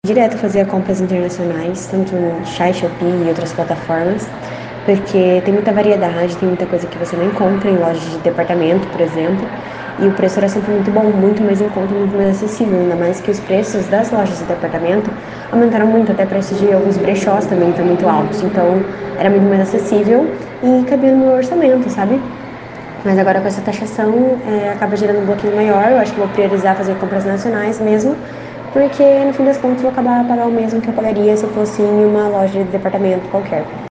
Direto fazia compras internacionais, tanto no Shai, Shopee e outras plataformas, porque tem muita variedade, tem muita coisa que você não encontra em lojas de departamento, por exemplo, e o preço era sempre muito bom, muito mais em conta, muito mais acessível, ainda mais que os preços das lojas de departamento aumentaram muito, até preços de alguns brechós também estão muito altos, então era muito mais acessível e cabia no meu orçamento, sabe? Mas agora com essa taxação, acaba gerando um bloqueio maior. Eu acho que vou priorizar fazer compras nacionais mesmo, porque no fim das contas vou acabar a pagar o mesmo que eu pagaria se eu fosse em uma loja de departamento qualquer.